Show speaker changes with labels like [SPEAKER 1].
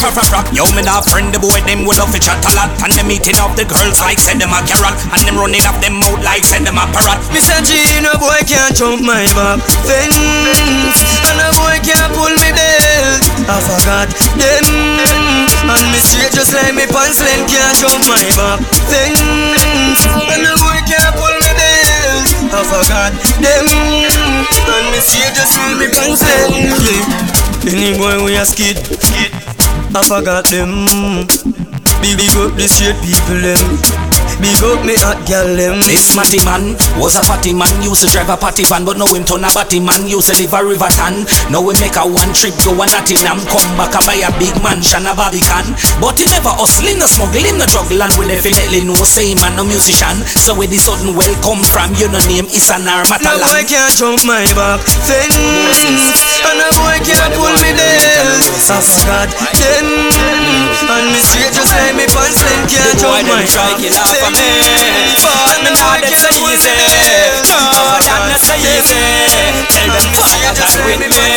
[SPEAKER 1] Yo, me da friend the boy, them would love to chat a lot. And them eating up the girls like said them a carrot. And them running up them out like said them a parrot.
[SPEAKER 2] Mr. G, no boy can't jump my back fence. And a boy can't pull me belt. I forgot them. And me straight just like me pants length. Can't jump my back fence. And a boy can't pull me belt. I forgot them. And me straight just like me pants length. Any boy we a skid, I forgot them. Big up the straight people them. Big up me hot girl them.
[SPEAKER 1] This matty man was a fatty man. Used to drive a party van, but now him turn a batty man. Used to live a river town. Now we make a one trip go a Nottingham. Come back and buy a big mansion a Barbican. But he never hustling, no smuggling, no juggle. And we definitely know same man, no musician. So with the sudden welcome from you no name is an armatalan.
[SPEAKER 2] No boy can't jump my back fence. And a boy can't pull me down. I forgot them. And me straight just like me pants length. Can't jump my back fence.
[SPEAKER 1] But me not that so easy. No, that not so easy. Tell them fuck that with me.